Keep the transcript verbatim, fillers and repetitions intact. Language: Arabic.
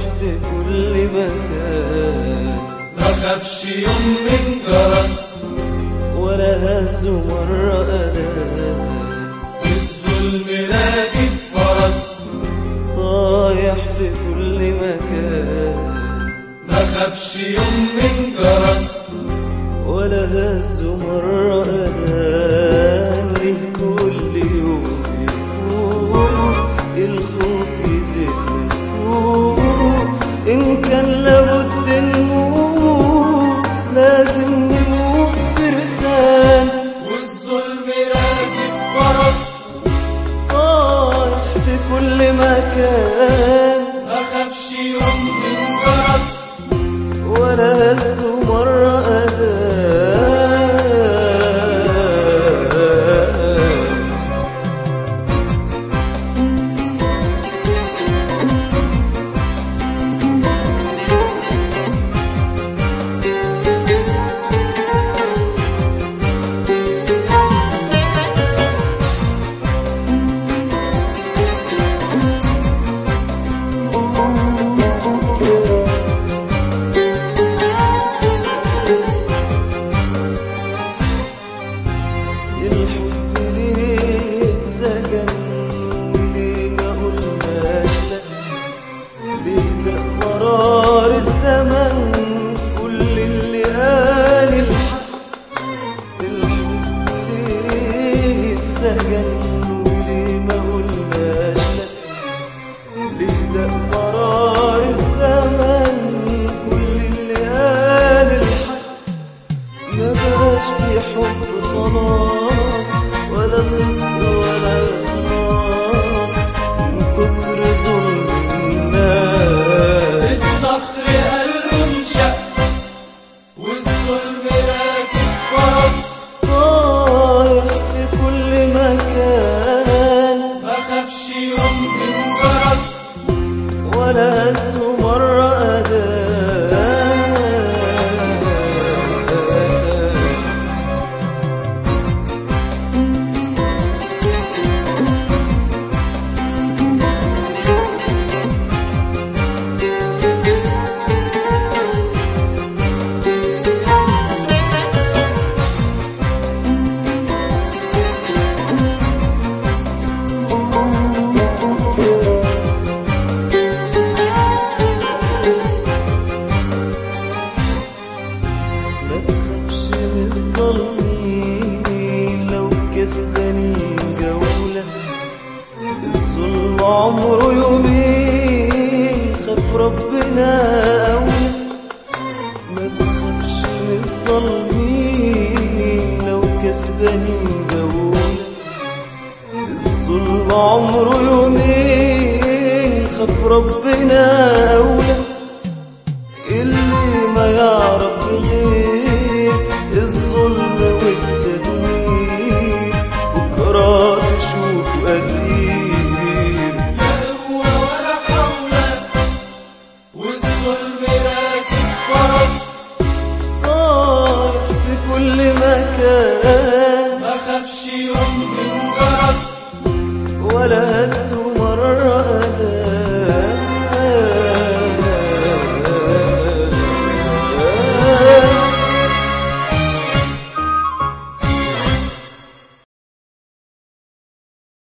في كل مكان، ما خافش يوم من جرس ولا هز مرة أذان. الظلم راكب فرس طايح في كل مكان، ما خافش يوم من جرس ولا هز مرة أذان. ليه كل يوم يفوق الخوف يزيد مسكوك، إن كان لابد نموت لازم نموت فرسان. والظلم راكب فرس طايح في كل مكان، ما خافش يوم من جرس ولا هز مرة أذان. الحب ليه اتسجن وليه ما قلناش لا؟ ليه ده مرار الزمن كل اللي قال الحق؟ الحب ليه اتسجن وليه ما قلناش لا؟ ليه ده مرار الزمن كل اللي قال الحق؟ ما بقاش في حب خلاص ولا صدق ولا إخلاص من كتر ظلم الناس. الصخر قلبه انشق والظلم راكب فرس طايح في كل مكان، ما خافش يوم من جرس ولا هز مرة أذان. ما تخافش من الظالمين لو كسبانين جولة، الظلم عمره يومين خاف ربنا أولى. ما تخافش من الظالمين لو كسبانين جولة، الظلم عمره يومين خاف ربنا أولى. اللي ما يعرف غير الظلم والتدمير بكرة تشوفه أسير. لا قوة ولا حول والظلم راكب فرس طايح في كل مكان، ما خافش يوم من جرس ولا هز